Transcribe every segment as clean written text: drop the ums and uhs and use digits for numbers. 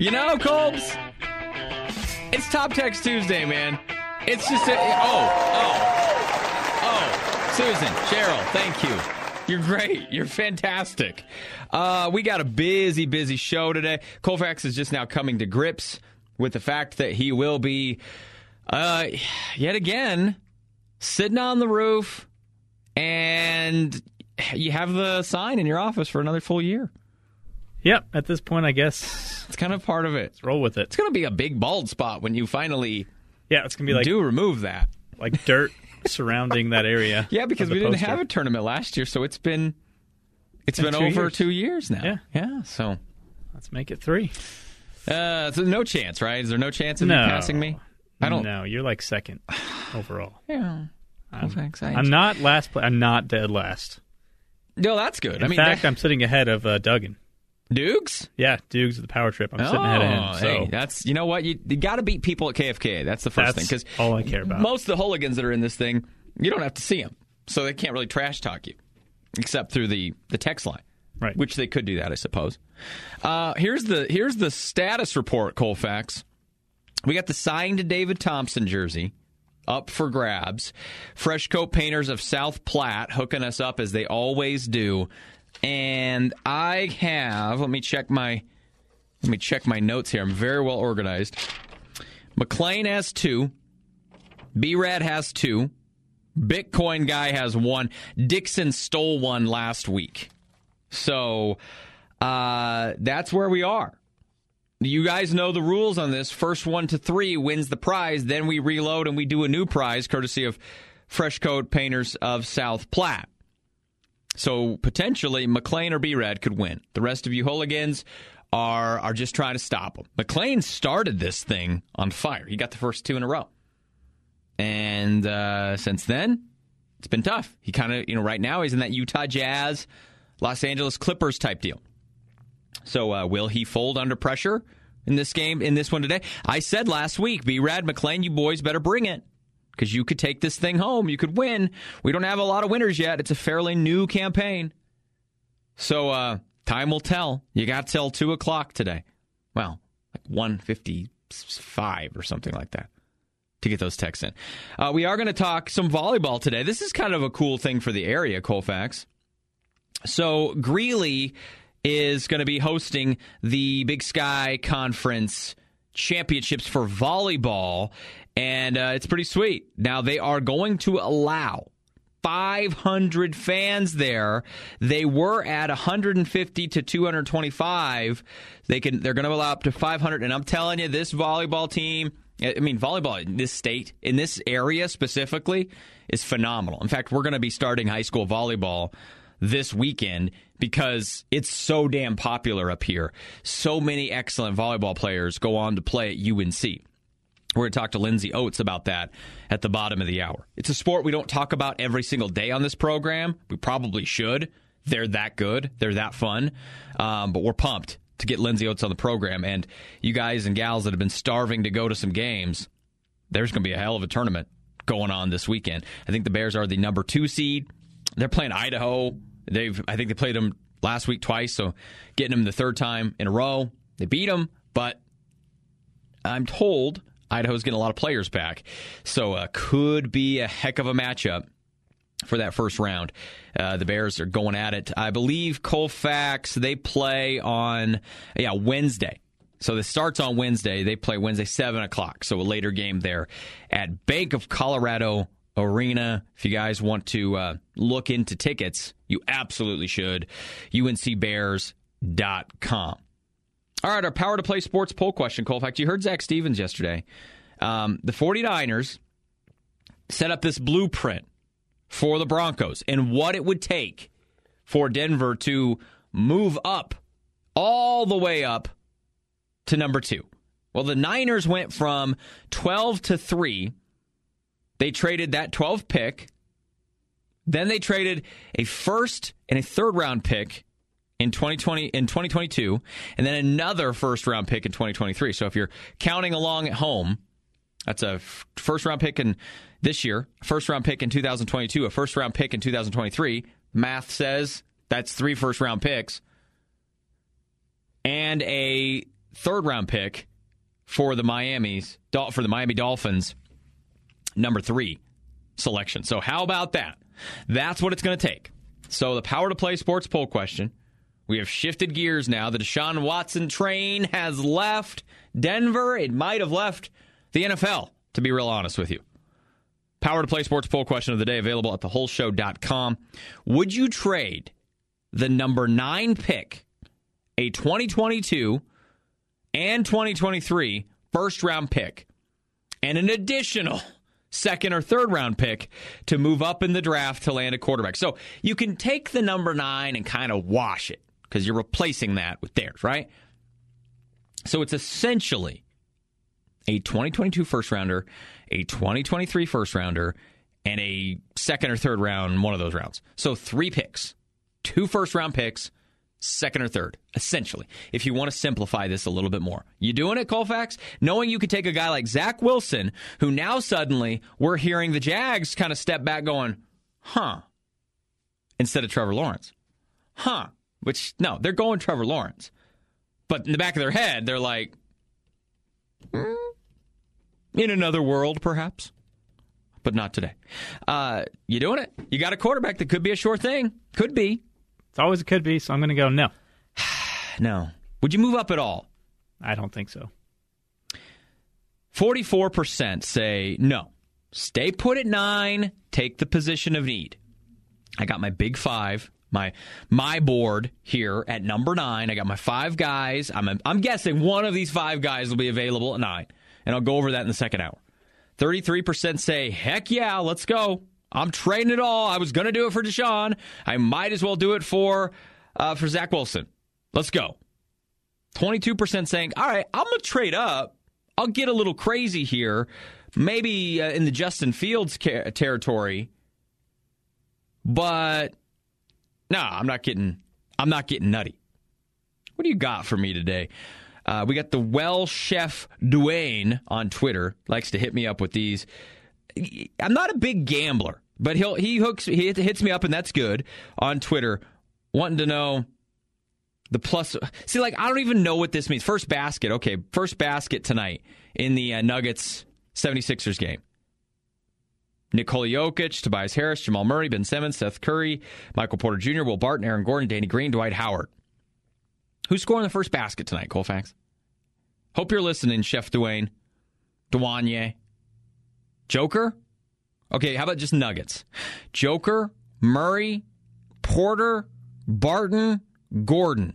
You know, Colbs, it's Top Text Tuesday, man. It's just Susan, Cheryl, thank you. You're great. You're fantastic. We got a busy show today. Colfax is just now coming to grips with the fact that he will be, yet again, sitting on the roof, and you have the sign in your office for another full year. Yep, at this point, I guess it's kind of part of it. Let's roll with it. It's going to be a big bald spot when you finally it's going to be like remove that. Like dirt surrounding that area. Yeah, because we didn't have a tournament last year, so it's been over 2 years now. Yeah, so let's make it 3. So no chance, right? Is there no chance of you passing me? I don't know. You're like second overall. Yeah. Thanks. I'm not last. I'm not dead last. No, that's good. In fact, I'm sitting ahead of Duggan. Dukes? Yeah, Dukes with the power trip. I'm sitting ahead of him. So. Hey, that's, you know what? You got to beat people at KFK. That's the first thing. Because all I care about. Most of the hooligans that are in this thing, you don't have to see them. So they can't really trash talk you, except through the text line. Right. Which they could do that, I suppose. Here's the status report, Colfax. We got the signed David Thompson jersey up for grabs. Fresh Coat Painters of South Platte hooking us up as they always do. And I have, let me check my notes here. I'm very well organized. McLean has 2. B-Rad has 2. Bitcoin Guy has 1. Dixon stole 1 last week. So that's where we are. You guys know the rules on this. First 1 to 3 wins the prize. Then we reload and we do a new prize courtesy of Fresh Coat Painters of South Platte. So potentially McLean or B-Rad could win. The rest of you hooligans are just trying to stop them. McLean started this thing on fire. He got the first 2 in a row. And since then, it's been tough. He kind of, right now he's in that Utah Jazz, Los Angeles Clippers type deal. So will he fold under pressure in this game, in this one today? I said last week, B-Rad, McLean, you boys better bring it. Because you could take this thing home. You could win. We don't have a lot of winners yet. It's a fairly new campaign. So time will tell. You got till 2 o'clock today. Well, like 1:55 or something like that to get those texts in. We are going to talk some volleyball today. This is kind of a cool thing for the area, Colfax. So Greeley is going to be hosting the Big Sky Conference Championships for volleyball, and it's pretty sweet. Now, they are going to allow 500 fans there. They were at 150 to 225. They're going to allow up to 500, and I'm telling you, this volleyball team, volleyball in this state, in this area specifically, is phenomenal. In fact, we're going to be starting high school volleyball this weekend because it's so damn popular up here. So many excellent volleyball players go on to play at UNC. We're going to talk to Lindsay Oates about that at the bottom of the hour. It's a sport we don't talk about every single day on this program. We probably should. They're that good. They're that fun. But we're pumped to get Lindsay Oates on the program. And you guys and gals that have been starving to go to some games, there's going to be a hell of a tournament going on this weekend. I think the Bears are the number 2 seed. They're playing Idaho. I think they played them last week twice, so getting them the 3rd time in a row. They beat them, but I'm told Idaho's getting a lot of players back. So could be a heck of a matchup for that first round. The Bears are going at it. I believe Colfax, they play on Wednesday. So this starts on Wednesday. They play Wednesday, 7 o'clock. So a later game there at Bank of Colorado Arena. If you guys want to look into tickets, you absolutely should. UNCBears.com. All right, our Power to Play Sports poll question, Colfax. You heard Zach Stevens yesterday. The 49ers set up this blueprint for the Broncos and what it would take for Denver to move up, all the way up to number 2. Well, the Niners went from 12 to 3. They traded that 12th pick. Then they traded a first and a third-round pick in 2022, and then another first-round pick in 2023. So if you're counting along at home, that's a first-round pick in this year, first-round pick in 2022, a first-round pick in 2023. Math says that's 3 first-round picks and a third-round pick for the Miami Dolphins, number 3 selection. So how about that? That's what it's going to take. So the Power to Play Sports poll question. We have shifted gears now. The Deshaun Watson train has left Denver. It might have left the NFL, to be real honest with you. Power to Play Sports poll question of the day available at thewholeshow.com. Would you trade the number 9 pick, a 2022 and 2023 first-round pick, and an additional second or third round pick to move up in the draft to land a quarterback? So you can take the number 9 and kind of wash it because you're replacing that with theirs, right? So it's essentially a 2022 first rounder, a 2023 first rounder, and a second or third round, one of those rounds. So 3 picks, 2 first round picks, second or third, essentially, if you want to simplify this a little bit more. You doing it, Colfax? Knowing you could take a guy like Zach Wilson, who now suddenly we're hearing the Jags kind of step back going, instead of Trevor Lawrence. Which, no, they're going Trevor Lawrence. But in the back of their head, they're like, in another world, perhaps. But not today. You doing it? You got a quarterback that could be a sure thing. Could be. It's always a could be, so I'm going to go no. No. Would you move up at all? I don't think so. 44% say no. Stay put at 9. Take the position of need. I got my big 5, my board here at number 9. I got my 5 guys. I'm guessing one of these 5 guys will be available at 9, and I'll go over that in the second hour. 33% say, heck yeah, let's go. I'm trading it all. I was going to do it for Deshaun. I might as well do it for Zach Wilson. Let's go. 22% saying, all right, I'm going to trade up. I'll get a little crazy here. Maybe in the Justin Fields territory. But, no, I'm not getting nutty. What do you got for me today? We got the Well Chef Dwayne on Twitter. Likes to hit me up with these. I'm not a big gambler, but he hits me up, and that's good, on Twitter, wanting to know the plus. See, like, I don't even know what this means. First basket. Okay, first basket tonight in the Nuggets 76ers game. Nikola Jokic, Tobias Harris, Jamal Murray, Ben Simmons, Seth Curry, Michael Porter Jr., Will Barton, Aaron Gordon, Danny Green, Dwight Howard. Who's scoring the first basket tonight, Colfax? Hope you're listening, Chef Dwayne. Joker? Okay, how about just Nuggets? Joker, Murray, Porter, Barton, Gordon.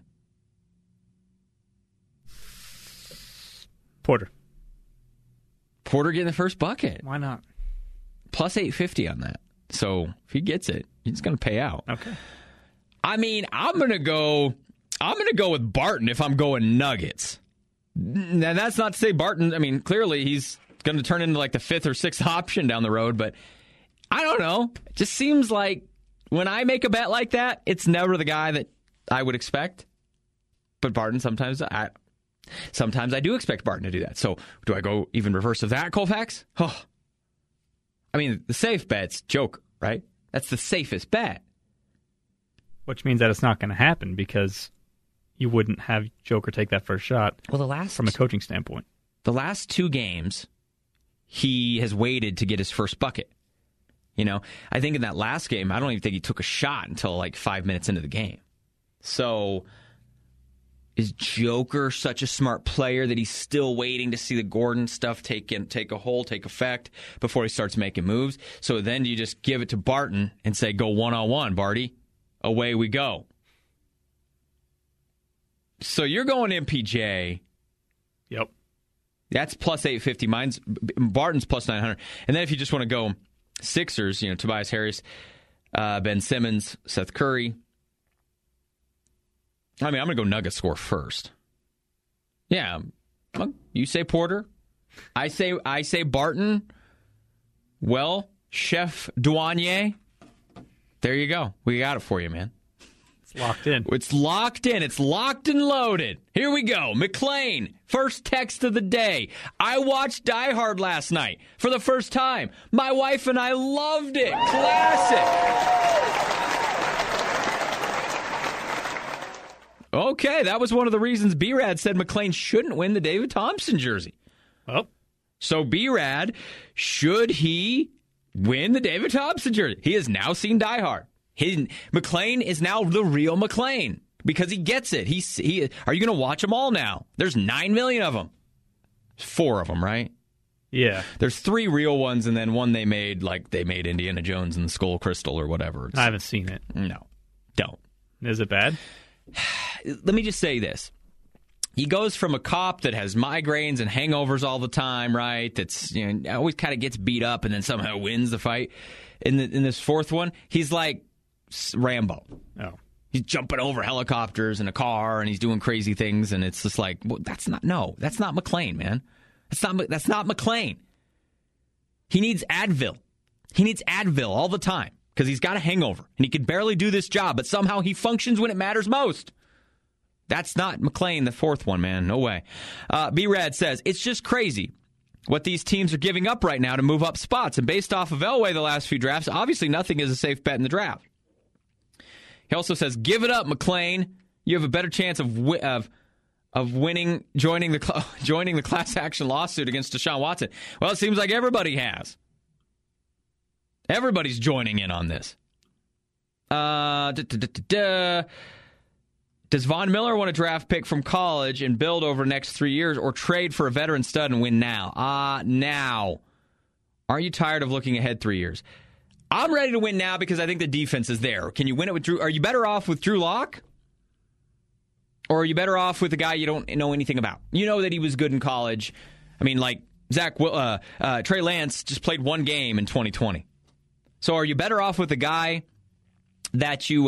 Porter getting the first bucket. Why not? Plus 850 on that. So if he gets it, he's going to pay out. Okay. I mean, I'm going to go with Barton if I'm going Nuggets. Now, that's not to say Barton, I mean, clearly he's going to turn into like the 5th or 6th option down the road, but I don't know. It just seems like when I make a bet like that, it's never the guy that I would expect. But Barton, sometimes I do expect Barton to do that. So do I go even reverse of that, Colfax? Oh. I mean, the safe bet's Joker, right? That's the safest bet. Which means that it's not going to happen because you wouldn't have Joker take that first shot. Well, from a coaching standpoint. The last 2 games, he has waited to get his first bucket. You know, I think in that last game, I don't even think he took a shot until like 5 minutes into the game. So is Joker such a smart player that he's still waiting to see the Gordon stuff take effect before he starts making moves? So then you just give it to Barton and say, go one-on-one, Barty. Away we go. So you're going MPJ. Yep. That's plus 850. Barton's plus 900. And then if you just want to go Sixers, Tobias Harris, Ben Simmons, Seth Curry. I mean, I'm going to go Nuggets score first. Yeah. You say Porter. I say Barton. Well, Chef Douanier. There you go. We got it for you, man. It's locked in. It's locked in. It's locked and loaded. Here we go. McLean, first text of the day. I watched Die Hard last night for the first time. My wife and I loved it. Classic. Okay, that was one of the reasons B-Rad said McClain shouldn't win the David Thompson jersey. Oh. So B-Rad, should he win the David Thompson jersey? He has now seen Die Hard. McClain is now the real McClain because he gets it. Are you going to watch them all now? There's 9 million of them. 4 of them, right? Yeah. There's 3 real ones and then one they made, like they made Indiana Jones and the Skull Crystal or whatever. I haven't seen it. No, don't. Is it bad? Let me just say this. He goes from a cop that has migraines and hangovers all the time, right? That's always kind of gets beat up and then somehow wins the fight. In this 4th one, he's like Rambo. Oh. He's jumping over helicopters in a car and he's doing crazy things, and it's just like, well, that's not McClain, man. That's not McClain. He needs Advil. He needs Advil all the time because he's got a hangover and he can barely do this job, but somehow he functions when it matters most. That's not McClain, the 4th one, man. No way. B-Rad says, it's just crazy what these teams are giving up right now to move up spots. And based off of Elway the last few drafts, obviously nothing is a safe bet in the draft. He also says, give it up, McClain. You have a better chance of winning, joining the class action lawsuit against Deshaun Watson. Well, it seems like everybody has. Everybody's joining in on this. Does Von Miller want a draft pick from college and build over the next 3 years, or trade for a veteran stud and win now? Now. Aren't you tired of looking ahead 3 years? I'm ready to win now because I think the defense is there. Can you win it with Drew? Are you better off with Drew Lock? Or are you better off with a guy you don't know anything about? You know that he was good in college. I mean, like Trey Lance just played 1 game in 2020. So are you better off with a guy that you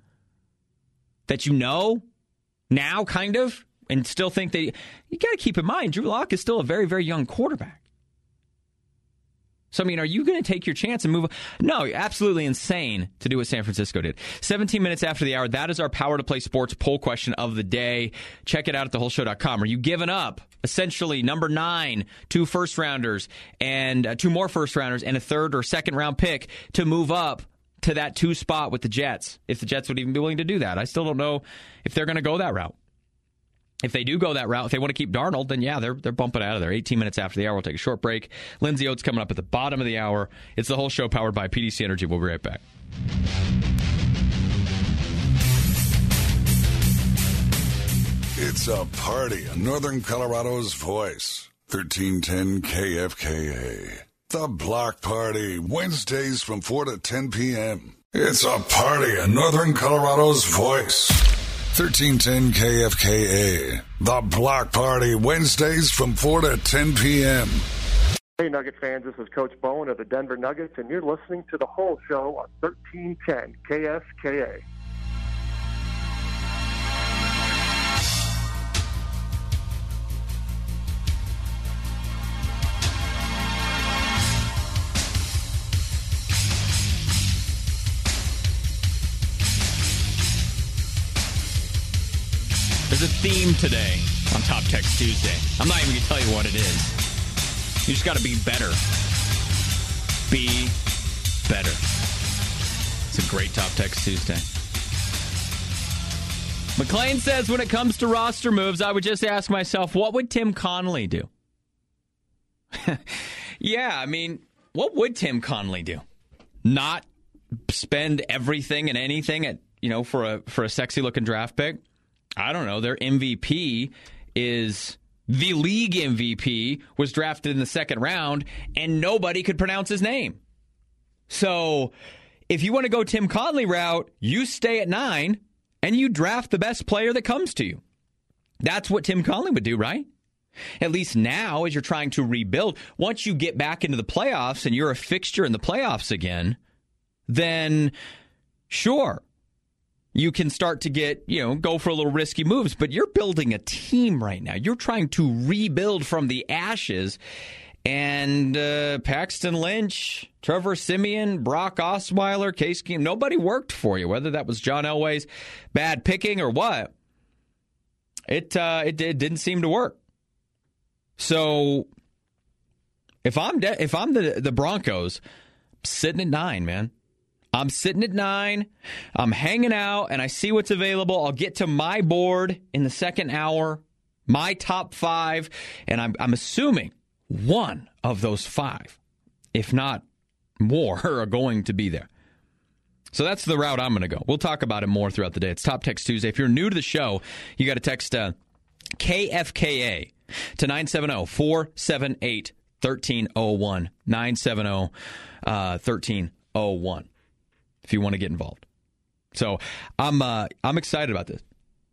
know now, kind of, and still think that you got to keep in mind Drew Lock is still a very, very young quarterback. So, I mean, are you going to take your chance and move? No, absolutely insane to do what San Francisco did. 17 minutes after the hour, that is our Power to Play Sports poll question of the day. Check it out at thewholeshow.com. Are you giving up, essentially, number 9, 2 first-rounders, and 2 more first-rounders, and a 3rd or 2nd round pick to move up to that 2 spot with the Jets, if the Jets would even be willing to do that? I still don't know if they're going to go that route. If they do go that route, if they want to keep Darnold, then yeah, they're bumping out of there. 18 minutes after the hour, we'll take a short break. Lindsay Oates coming up at the bottom of the hour. It's The Whole Show, powered by PDC Energy. We'll be right back. It's a party in Northern Colorado's voice. 1310 KFKA. The Block Party, Wednesdays from 4 to 10 p.m. It's a party in Northern Colorado's voice. 1310 KFKA. The Block Party, Wednesdays from 4 to 10 p.m. Hey, Nugget fans, this is Coach Bowen of the Denver Nuggets, and you're listening to The Whole Show on 1310 KFKA. There's a theme today on Top Text Tuesday. I'm not even going to tell you what it is. You just got to be better. Be better. It's a great Top Text Tuesday. McClain says, when it comes to roster moves, I would just ask myself, what would Tim Connelly do? Yeah, I mean, what would Tim Connelly do? Not spend everything and anything at, for a sexy looking draft pick? I don't know. Their MVP is the league MVP, was drafted in the 2nd round, and nobody could pronounce his name. So if you want to go Tim Connelly route, you stay at 9 and you draft the best player that comes to you. That's what Tim Connelly would do, right? At least now, as you're trying to rebuild, once you get back into the playoffs and you're a fixture in the playoffs again, then sure, you can start to get, go for a little risky moves, but you're building a team right now. You're trying to rebuild from the ashes. And Paxton Lynch, Trevor Siemian, Brock Osweiler, Case Keenum, nobody worked for you, whether that was John Elway's bad picking or what. It didn't seem to work. So if I'm the Broncos, sitting at 9, man. I'm sitting at 9. I'm hanging out, and I see what's available. I'll get to my board in the second hour, my top 5, and I'm assuming one of those 5, if not more, are going to be there. So that's the route I'm going to go. We'll talk about it more throughout the day. It's Top Text Tuesday. If you're new to the show, you got to text KFKA to 970-478-1301. 970-1301 if you want to get involved. So I'm excited about this.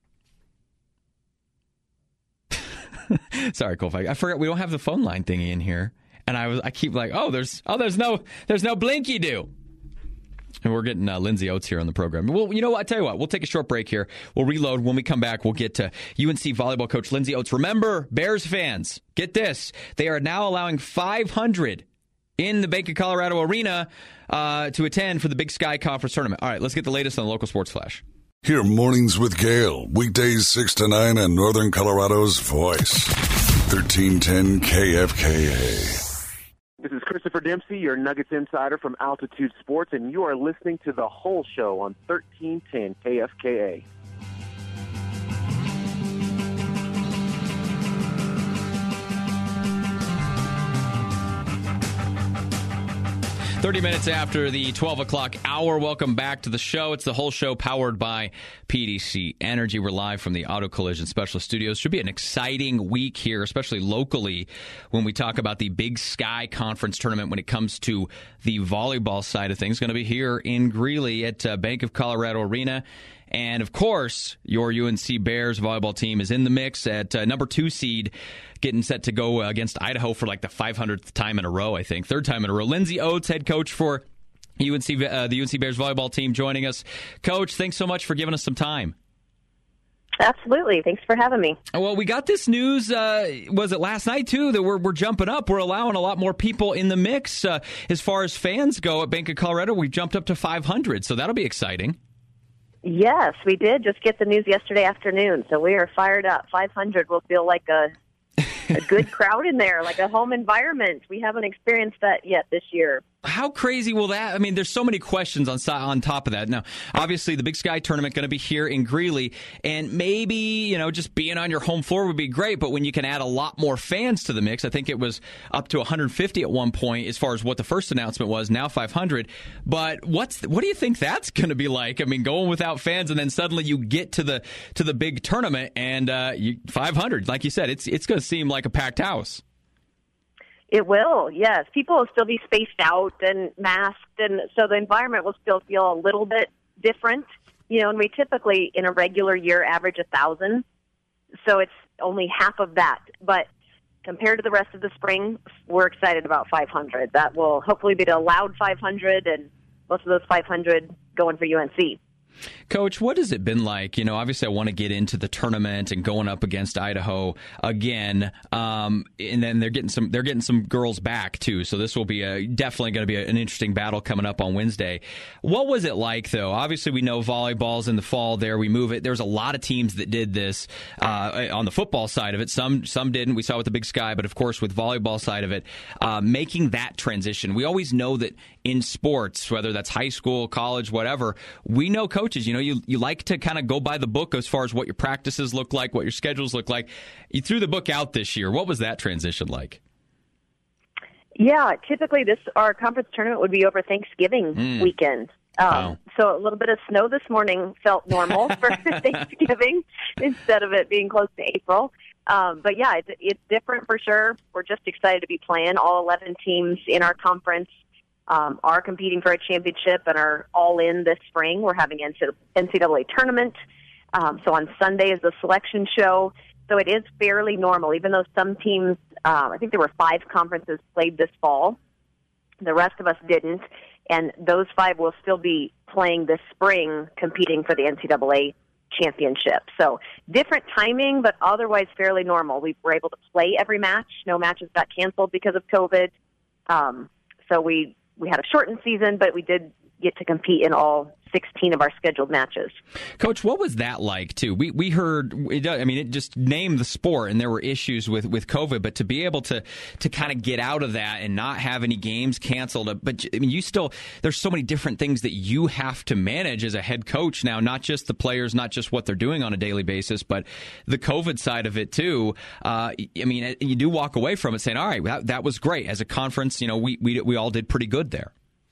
Sorry, Colfax. I forgot we don't have the phone line thingy in here, and I keep like, there's no blinky do. And we're getting Lindsay Oates here on the program. Well, you know what? I tell you what. We'll take a short break here. We'll reload. When we come back, we'll get to UNC volleyball coach Lindsay Oates. Remember, Bears fans, get this. They are now allowing 500 in the Bank of Colorado Arena to attend for the Big Sky Conference Tournament. All right, let's get the latest on the local sports flash. Hear Mornings with Gale, weekdays 6 to 9 on Northern Colorado's Voice. 1310 KFKA. This is Christopher Dempsey, your Nuggets insider from Altitude Sports, and you are listening to The Whole Show on 1310 KFKA. 30 minutes after the 12 o'clock hour. Welcome back to the show. It's The Whole Show powered by PDC Energy. We're live from the Auto Collision Specialist Studios. Should be an exciting week here, especially locally, when we talk about the Big Sky Conference Tournament when it comes to the volleyball side of things. Going to be here in Greeley at Bank of Colorado Arena. And, of course, your UNC Bears volleyball team is in the mix at number 2 seed, getting set to go against Idaho for like the 500th time in a row, I think. 3rd time in a row. Lindsay Oates, head coach for the UNC Bears volleyball team, joining us. Coach, thanks so much for giving us some time. Absolutely. Thanks for having me. Well, we got this news, was it last night, too, that we're jumping up. We're allowing a lot more people in the mix. As far as fans go at Bank of Colorado, we've jumped up to 500, so that'll be exciting. Yes, we did just get the news yesterday afternoon, so we are fired up. 500 will feel like a good crowd in there, like a home environment. We haven't experienced that yet this year. How crazy will that? I mean, there's so many questions on top of that. Now, obviously, the Big Sky Tournament going to be here in Greeley, and maybe, just being on your home floor would be great, but when you can add a lot more fans to the mix, I think it was up to 150 at one point as far as what the first announcement was, now 500. But what do you think that's going to be like? I mean, going without fans, and then suddenly you get to the big tournament, and 500, like you said, it's going to seem like a packed house. It will, yes. People will still be spaced out and masked, and so the environment will still feel a little bit different. And we typically, in a regular year, average 1,000, so it's only half of that. But compared to the rest of the spring, we're excited about 500. That will hopefully be the allowed 500, and most of those 500 going for UNC. Coach, what has it been like? Obviously I want to get into the tournament and going up against Idaho again. And then they're getting some girls back too. So this will be definitely going to be an interesting battle coming up on Wednesday. What was it like though? Obviously we know volleyball's in the fall there. We move it. There's a lot of teams that did this on the football side of it. Some didn't. We saw with the Big Sky, but of course with volleyball side of it, making that transition. We always know that in sports, whether that's high school, college, whatever, we know coaches, you like to kind of go by the book as far as what your practices look like, what your schedules look like. You threw the book out this year. What was that transition like? Yeah, typically our conference tournament would be over Thanksgiving weekend. Wow. So a little bit of snow this morning felt normal for Thanksgiving instead of it being close to April. But yeah, it's different for sure. We're just excited to be playing. All 11 teams in our conference are competing for a championship and are all in this spring. We're having NCAA tournament. So on Sunday is the selection show. So it is fairly normal, even though some teams, I think there were 5 conferences played this fall. The rest of us didn't. And those 5 will still be playing this spring, competing for the NCAA championship. So different timing, but otherwise fairly normal. We were able to play every match. No matches got canceled because of COVID. So we had a shortened season, but we did get to compete in all 16 of our scheduled matches. Coach, what was that like, too? We heard, it just named the sport, and there were issues with COVID, but to be able to kind of get out of that and not have any games canceled, but you still, there's so many different things that you have to manage as a head coach now, not just the players, not just what they're doing on a daily basis, but the COVID side of it, too. You do walk away from it saying, all right, that was great. As a conference, we all did pretty good there.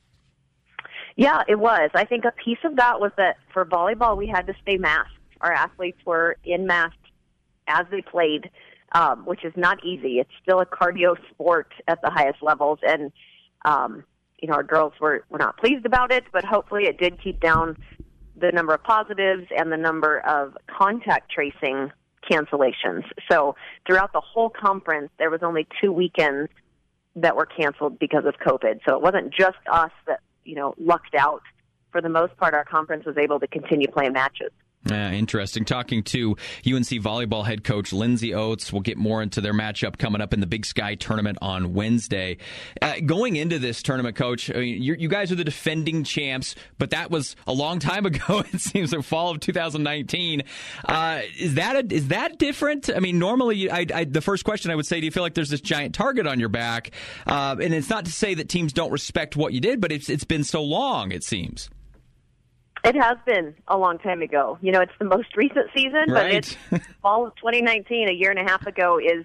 Yeah, it was. I think a piece of that was that for volleyball, we had to stay masked. Our athletes were in masks as they played, which is not easy. It's still a cardio sport at the highest levels, and our girls were not pleased about it, but hopefully it did keep down the number of positives and the number of contact tracing cancellations. So throughout the whole conference, there was only 2 weekends that were canceled because of COVID. So it wasn't just us that lucked out. For the most part, our conference was able to continue playing matches. Interesting. Talking to UNC volleyball head coach Lindsay Oates. We'll get more into their matchup coming up in the Big Sky tournament on Wednesday. Going into this tournament, Coach, you guys are the defending champs, but that was a long time ago. It seems the fall of 2019. Is that different? Normally, the first question I would say, do you feel like there's this giant target on your back? And it's not to say that teams don't respect what you did, but it's been so long, it seems. It has been a long time ago. It's the most recent season, right. But it's fall of 2019, a year and a half ago, is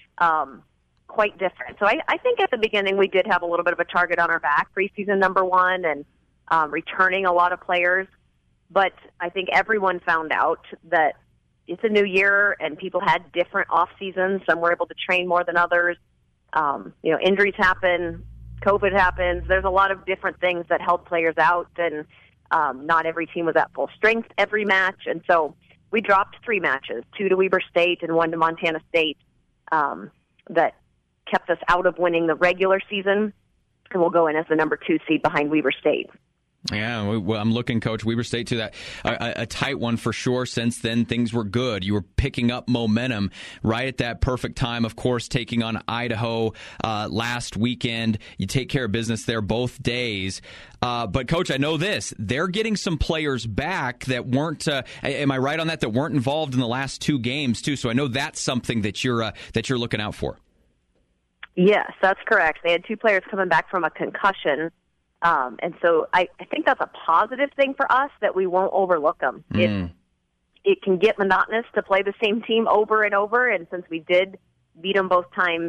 quite different. So I think at the beginning we did have a little bit of a target on our back, preseason number one, and returning a lot of players. But I think everyone found out that it's a new year and people had different off seasons. Some were able to train more than others. Injuries happen, COVID happens. There's a lot of different things that help players out, and not every team was at full strength every match, and so we dropped 3 matches, 2 to Weber State and 1 to Montana State, that kept us out of winning the regular season, and we'll go in as the number 2 seed behind Weber State. Yeah, I'm looking, Coach. Weber State to that a tight one for sure. Since then, things were good. You were picking up momentum right at that perfect time. Of course, taking on Idaho last weekend. You take care of business there both days. But, Coach, I know this. They're getting some players back that weren't, am I right on that weren't involved in the last 2 games, too. So I know that's something that you're looking out for. Yes, that's correct. They had 2 players coming back from a concussion. And so I think that's a positive thing for us, that we won't overlook them. It can get monotonous to play the same team over and over, and since we did beat them both times,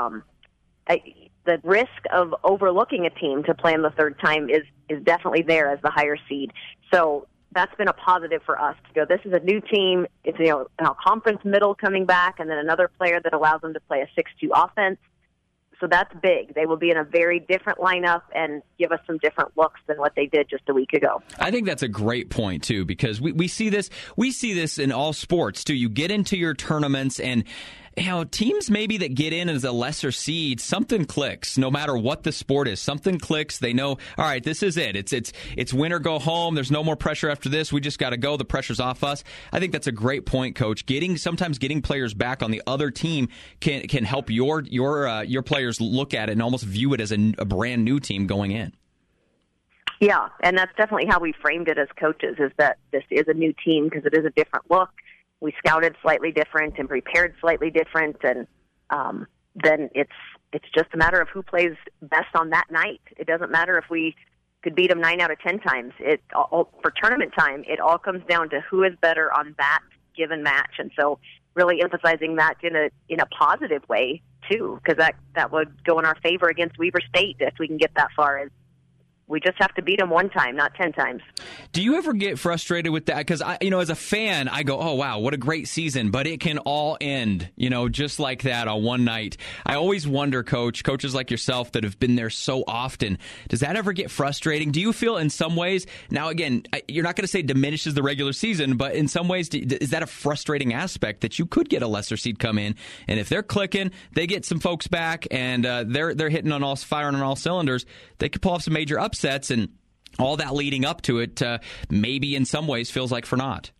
the risk of overlooking a team to play them the third time is definitely there as the higher seed. So that's been a positive for us to go, this is a new team. It's a conference middle coming back, and then another player that allows them to play a 6-2 offense. So that's big. They will be in a very different lineup and give us some different looks than what they did just a week ago. I think that's a great point, too, because we see this in all sports, too. You get into your tournaments and teams maybe that get in as a lesser seed, something clicks. No matter what the sport is, something clicks. They know, all right, this is it. It's win or go home. There's no more pressure after this. We just got to go. The pressure's off us. I think that's a great point, Coach. Sometimes getting players back on the other team can help your players look at it and almost view it as a brand new team going in. Yeah, and that's definitely how we framed it as coaches, is that this is a new team because it is a different look. We scouted slightly different and prepared slightly different, and then it's just a matter of who plays best on that night. It doesn't matter if we could beat them 9 out of 10 times. For tournament time, it all comes down to who is better on that given match, and so really emphasizing that in a positive way too, because that would go in our favor against Weber State if we can get that far. As we just have to beat them 1 time, not 10 times. Do you ever get frustrated with that? Because, as a fan, I go, oh, wow, what a great season. But it can all end, just like that on one night. I always wonder, coaches like yourself that have been there so often, does that ever get frustrating? Do you feel in some ways, now again, you're not going to say diminishes the regular season, but in some ways, is that a frustrating aspect that you could get a lesser seed come in, and if they're clicking, they get some folks back, and they're hitting on firing on all cylinders, they could pull off some major upsets, and all that leading up to it maybe in some ways feels like for naught.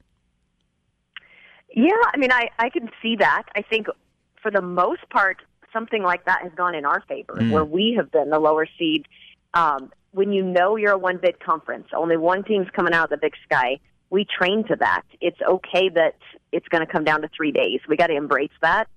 Yeah, I can see that. I think for the most part, something like that has gone in our favor, where we have been the lower seed. when you know you're a one-bid conference, only one team's coming out of the Big Sky, we train to that. It's okay that it's going to come down to 3 days. We got to embrace that.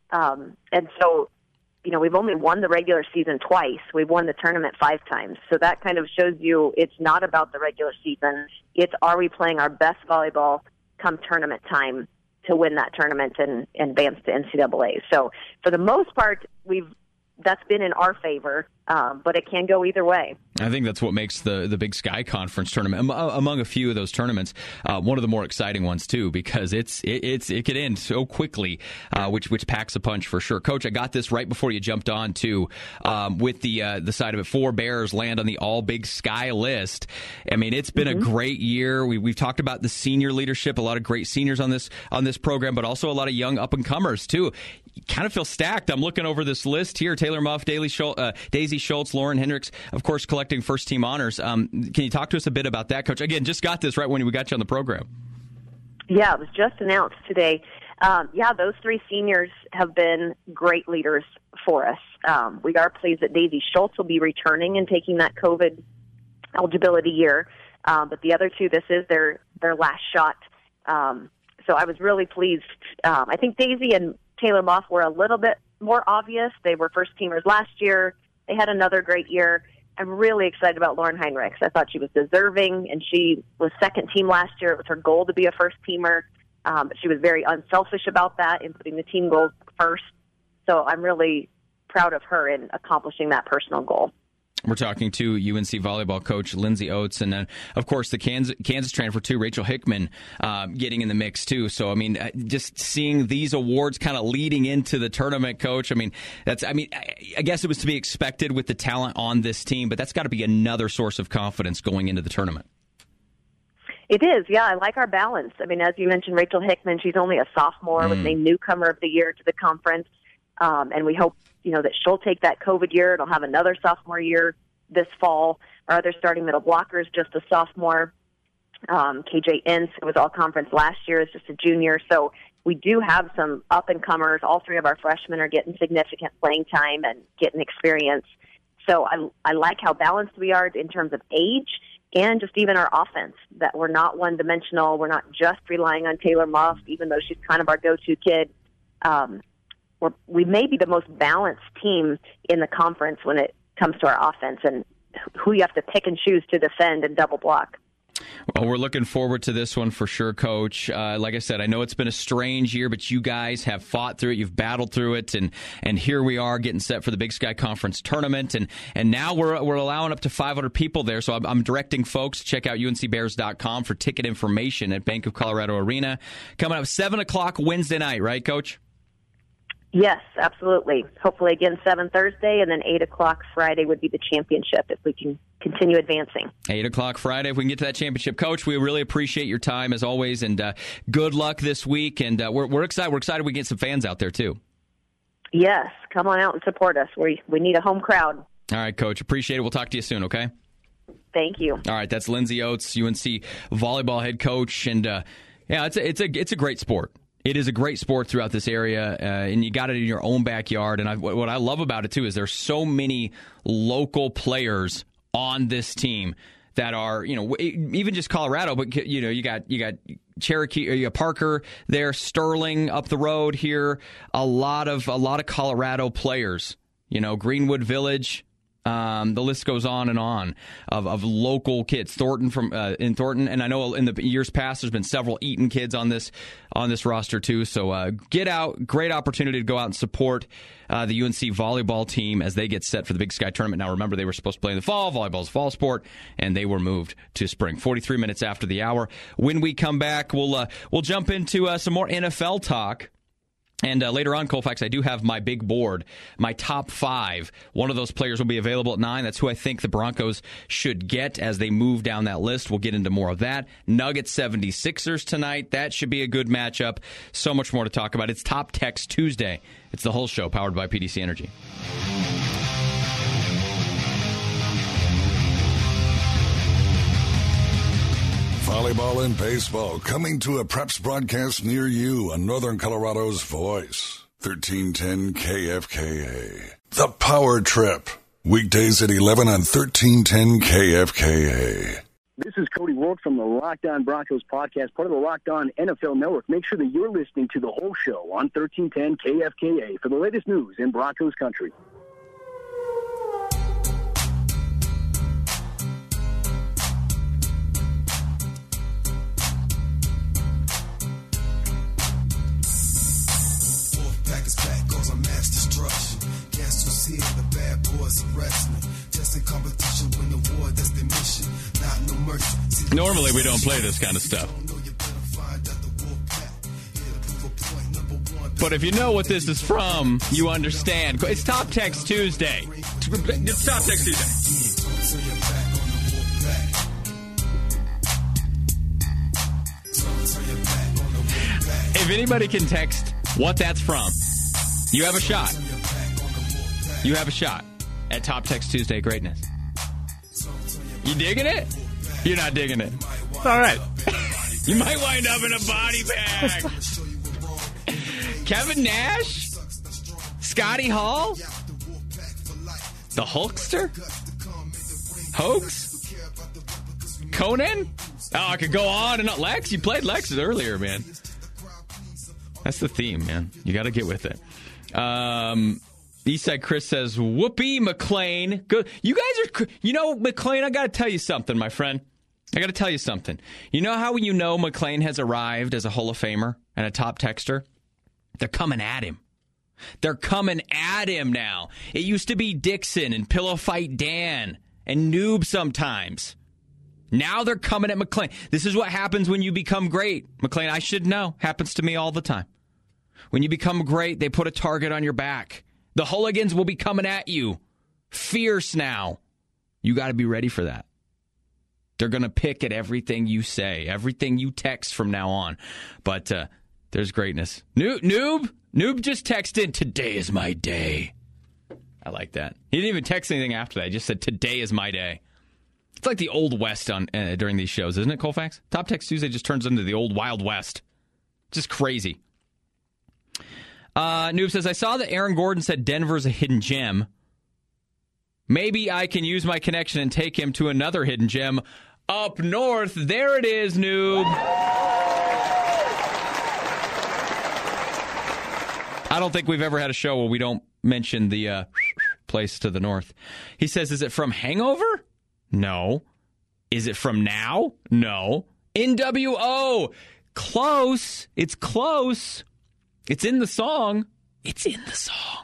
And so, we've only won the regular season twice. We've won the tournament 5 times. So that kind of shows you it's not about the regular season. It's, are we playing our best volleyball come tournament time to win that tournament and advance to NCAA. So for the most part, that's been in our favor, but it can go either way. I think that's what makes the Big Sky Conference tournament, among a few of those tournaments, one of the more exciting ones too, because it could end so quickly, which packs a punch for sure. Coach, I got this right before you jumped on too, with the side of it. 4 Bears land on the All Big Sky list. I mean, it's been a great year. We've talked about the senior leadership, a lot of great seniors on this program, but also a lot of young up and comers too. You kind of feel stacked. I'm looking over this list here. Taylor Muff, Daisy Schultz, Lauren Hendricks, of course, collecting first-team honors. Can you talk to us a bit about that, Coach? Again, just got this right when we got you on the program. Yeah, it was just announced today. Those 3 seniors have been great leaders for us. We are pleased that Daisy Schultz will be returning and taking that COVID eligibility year. But the other 2, this is their last shot. So I was really pleased. I think Daisy and Taylor Muff were a little bit more obvious. They were first-teamers last year. They had another great year. I'm really excited about Lauren Heinrichs. I thought she was deserving, and she was second team last year. It was her goal to be a first-teamer, but she was very unselfish about that in putting the team goals first. So I'm really proud of her in accomplishing that personal goal. We're talking to UNC volleyball coach Lindsay Oates, and then, of course, the Kansas transfer, too, Rachel Hickman, getting in the mix, too. So, I mean, just seeing these awards kind of leading into the tournament, Coach, I guess it was to be expected with the talent on this team, but that's got to be another source of confidence going into the tournament. It is, yeah. I like our balance. I mean, as you mentioned, Rachel Hickman, she's only a sophomore, was named newcomer of the year to the conference, and we hope that she'll take that COVID year. It'll have another sophomore year this fall. Our other starting middle blocker is just a sophomore. KJ Ince, who was all-conference last year, is just a junior. So we do have some up-and-comers. All 3 of our freshmen are getting significant playing time and getting experience. So I like how balanced we are in terms of age and just even our offense, that we're not one-dimensional. We're not just relying on Taylor Muff, even though she's kind of our go-to kid. We may be the most balanced team in the conference when it comes to our offense and who you have to pick and choose to defend and double block. Well, we're looking forward to this one for sure, Coach. Like I said, I know it's been a strange year, but you guys have fought through it. You've battled through it, and here we are getting set for the Big Sky Conference tournament, and now we're allowing up to 500 people there. So I'm directing folks to check out uncbears.com for ticket information at Bank of Colorado Arena. Coming up 7 o'clock Wednesday night, right, Coach? Yes, absolutely. Hopefully again 7 Thursday, and then 8 o'clock Friday would be the championship if we can continue advancing. 8 o'clock Friday if we can get to that championship. Coach, we really appreciate your time as always, and good luck this week. And we're excited. We're excited we get some fans out there too. Yes, come on out and support us. We need a home crowd. All right, Coach. Appreciate it. We'll talk to you soon, okay? Thank you. All right, that's Lindsay Oates, UNC volleyball head coach. And, it's a great sport. It is a great sport throughout this area, and you got it in your own backyard. And what I love about it, too, is there's so many local players on this team that are, even just Colorado, but, you got Cherokee, or you got Parker there, Sterling up the road here, a lot of Colorado players, Greenwood Village. The list goes on of local kids. Thornton in Thornton, and I know in the years past there's been several Eaton kids on this roster too. So get out, great opportunity to go out and support the UNC volleyball team as they get set for the Big Sky tournament. Now remember, they were supposed to play in the fall. Volleyball's a fall sport, and they were moved to spring. 43 minutes after the hour. When we come back, we'll jump into some more NFL talk. And later on, Colfax, I do have my big board, my top 5. One of those players will be available at 9. That's who I think the Broncos should get as they move down that list. We'll get into more of that. Nuggets 76ers tonight. That should be a good matchup. So much more to talk about. It's Top Text Tuesday. It's the whole show powered by PDC Energy. Volleyball and baseball coming to a Preps broadcast near you on Northern Colorado's Voice. 1310 KFKA. The Power Trip. Weekdays at 11 on 1310 KFKA. This is Cody Rourke from the Locked On Broncos podcast, part of the Locked On NFL Network. Make sure that you're listening to the whole show on 1310 KFKA for the latest news in Broncos country. Wolfpack is back, cause I'm mass destruction. Gas was here, the bad boys are wrestling. Testing competition, win the war, that's the mission. Not no mercy. Normally we don't play this kind of stuff. But if you know what this is from, you understand. It's Top Text Tuesday. It's Top Text Tuesday. If anybody can text what that's from, you have a shot. You have a shot at Top Text Tuesday greatness. You digging it? You're not digging it. It's all right. You might wind up in a body bag. Kevin Nash? Scotty Hall? The Hulkster? Hoax? Conan? Oh, I could go on and on. Lex? You played Lex earlier, man. That's the theme, man. You got to get with it. Eastside Chris says, whoopee, McClain. Good. You guys are, McClain, I got to tell you something, my friend. I got to tell you something. You know how you know McClain has arrived as a Hall of Famer and a top texter? They're coming at him. They're coming at him now. It used to be Dixon and Pillow Fight Dan and Noob sometimes. Now they're coming at McClain. This is what happens when you become great. McClain, I should know. Happens to me all the time. When you become great, they put a target on your back. The hooligans will be coming at you. Fierce now. You got to be ready for that. They're going to pick at everything you say, everything you text from now on. But there's greatness. Noob just texted, today is my day. I like that. He didn't even text anything after that. He just said, today is my day. It's like the Old West on during these shows, isn't it, Colfax? Top Text Tuesday just turns into the old Wild West. Just crazy. Noob says, I saw that Aaron Gordon said Denver's a hidden gem. Maybe I can use my connection and take him to another hidden gem up north. There it is, Noob. I don't think we've ever had a show where we don't mention the place to the north. He says, is it from Hangover? No. Is it from Now? No. NWO. Close. It's close. It's in the song. It's in the song.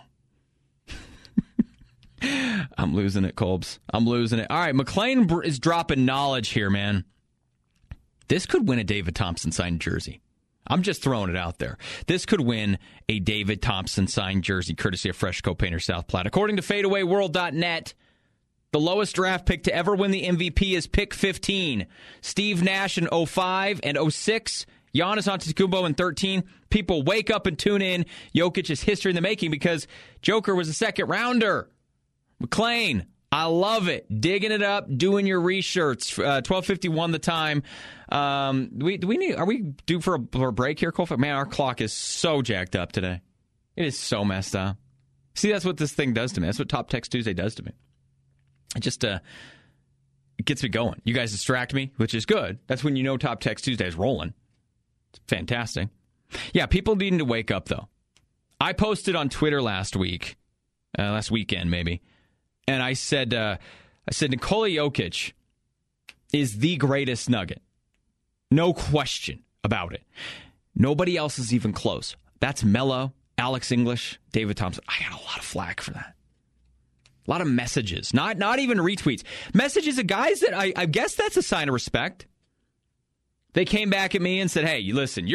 I'm losing it, Colbs. I'm losing it. All right, McClain is dropping knowledge here, man. This could win a David Thompson signed jersey. I'm just throwing it out there. This could win a David Thompson signed jersey, courtesy of Fresh Coat Painter South Platte. According to FadeAwayWorld.net, the lowest draft pick to ever win the MVP is pick 15. Steve Nash in 05 and 06. Giannis Antetokounmpo in 13. People wake up and tune in. Jokic is history in the making because Joker was a second rounder. McClain, I love it. Digging it up, doing your research. 12:51 the time. Are we due for a break here, Colfax? Man, our clock is so jacked up today. It is so messed up. See, that's what this thing does to me. That's what Top Text Tuesday does to me. It just it gets me going. You guys distract me, which is good. That's when you know Top Text Tuesday is rolling. It's fantastic. Yeah, people needing to wake up, though. I posted on Twitter last weekend maybe, and I said Nikola Jokic is the greatest Nugget. No question about it. Nobody else is even close. That's Melo, Alex English, David Thompson. I got a lot of flack for that. A lot of messages, not even retweets. Messages of guys that I guess that's a sign of respect. They came back at me and said, hey, listen,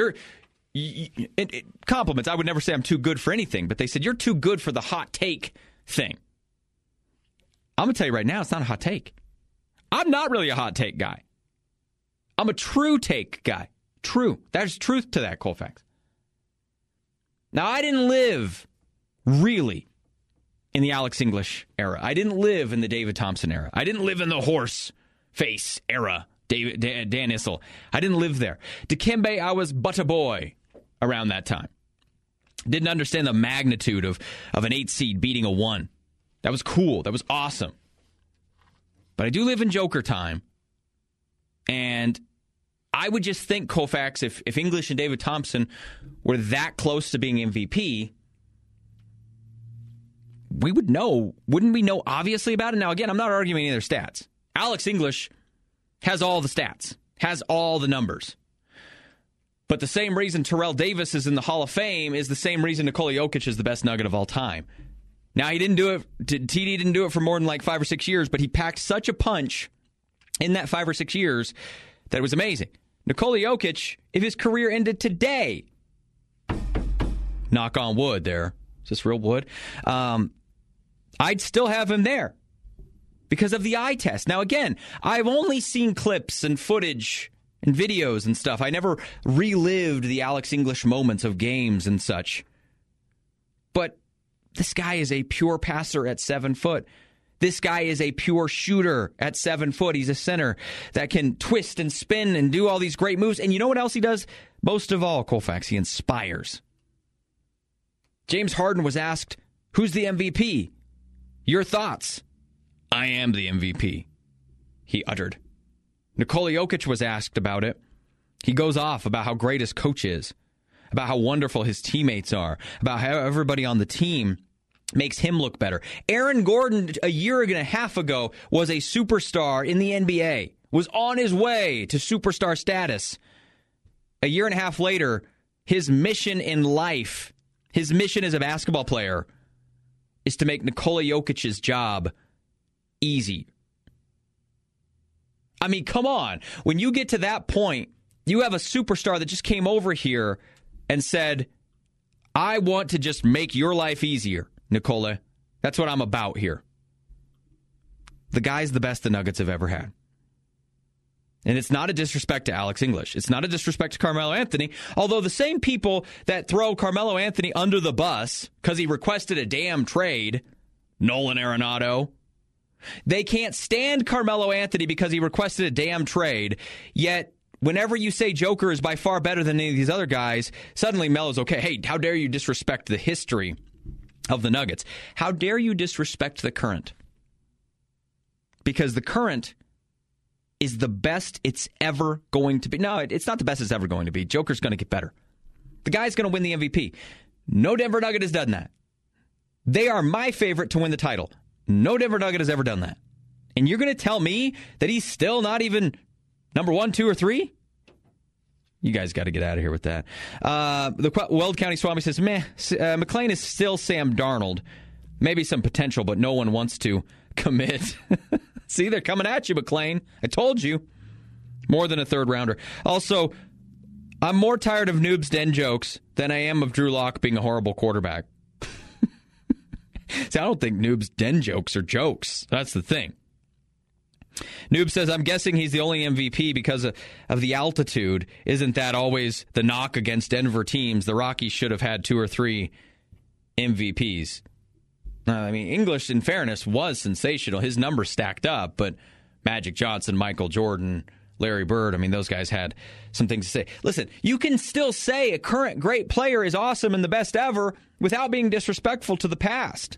compliments. I would never say I'm too good for anything, but they said, you're too good for the hot take thing. I'm going to tell you right now, it's not a hot take. I'm not really a hot take guy. I'm a true take guy. True. There's truth to that, Colfax. Now, I didn't live really in the Alex English era. I didn't live in the David Thompson era. I didn't live in the horse face era, Dan Issel. I didn't live there. Dikembe, I was but a boy around that time. Didn't understand the magnitude of an 8 seed beating a 1. That was cool. That was awesome. But I do live in Joker time. And I would just think, Colfax, if English and David Thompson were that close to being MVP, we would know. Wouldn't we know obviously about it? Now, again, I'm not arguing any of their stats. Alex English has all the stats, has all the numbers. But the same reason Terrell Davis is in the Hall of Fame is the same reason Nikola Jokic is the best Nugget of all time. Now, he didn't do it. TD didn't do it for more than like 5 or 6 years, but he packed such a punch in that 5 or 6 years that it was amazing. Nikola Jokic, if his career ended today, knock on wood there. Is this real wood? I'd still have him there because of the eye test. Now, again, I've only seen clips and footage and videos and stuff. I never relived the Alex English moments of games and such. But this guy is a pure passer at 7 foot. This guy is a pure shooter at 7 foot. He's a center that can twist and spin and do all these great moves. And you know what else he does? Most of all, Colfax, he inspires. James Harden was asked, who's the MVP? Your thoughts? I am the MVP, he uttered. Nikola Jokic was asked about it. He goes off about how great his coach is, about how wonderful his teammates are, about how everybody on the team makes him look better. Aaron Gordon, a year and a half ago, was a superstar in the NBA, was on his way to superstar status. A year and a half later, his mission in life, his mission as a basketball player, is to make Nikola Jokic's job easy. I mean, come on. When you get to that point, you have a superstar that just came over here and said, I want to just make your life easier, Nikola. That's what I'm about here. The guy's the best the Nuggets have ever had. And it's not a disrespect to Alex English. It's not a disrespect to Carmelo Anthony, although the same people that throw Carmelo Anthony under the bus because he requested a damn trade, Nolan Arenado, they can't stand Carmelo Anthony because he requested a damn trade, yet whenever you say Joker is by far better than any of these other guys, suddenly Melo's okay. Hey, how dare you disrespect the history of the Nuggets? How dare you disrespect the current? Because the current is the best it's ever going to be. No, it's not the best it's ever going to be. Joker's going to get better. The guy's going to win the MVP. No Denver Nugget has done that. They are my favorite to win the title. No Denver Nugget has ever done that. And you're going to tell me that he's still not even number 1, 2, or 3? You guys got to get out of here with that. The Weld County Swami says, McClain is still Sam Darnold. Maybe some potential, but no one wants to commit. See, they're coming at you, McClain. I told you. More than a third rounder. Also, I'm more tired of Noob's Den jokes than I am of Drew Lock being a horrible quarterback. See, I don't think Noob's Den jokes are jokes. That's the thing. Noob says, I'm guessing he's the only MVP because of the altitude. Isn't that always the knock against Denver teams? The Rockies should have had 2 or 3 MVPs. I mean, English, in fairness, was sensational. His numbers stacked up, but Magic Johnson, Michael Jordan, Larry Bird, I mean, those guys had some things to say. Listen, you can still say a current great player is awesome and the best ever without being disrespectful to the past.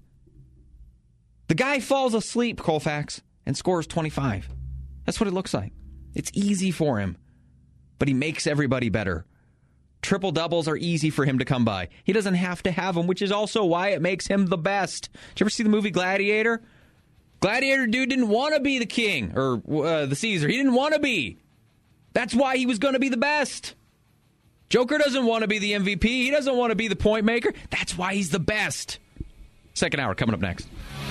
The guy falls asleep, Colfax, and scores 25. That's what it looks like. It's easy for him, but he makes everybody better. Triple-doubles are easy for him to come by. He doesn't have to have them, which is also why it makes him the best. Did you ever see the movie Gladiator? Gladiator dude didn't want to be the king, or the Caesar. He didn't want to be. That's why he was going to be the best. Joker doesn't want to be the MVP. He doesn't want to be the point maker. That's why he's the best. Second hour coming up next.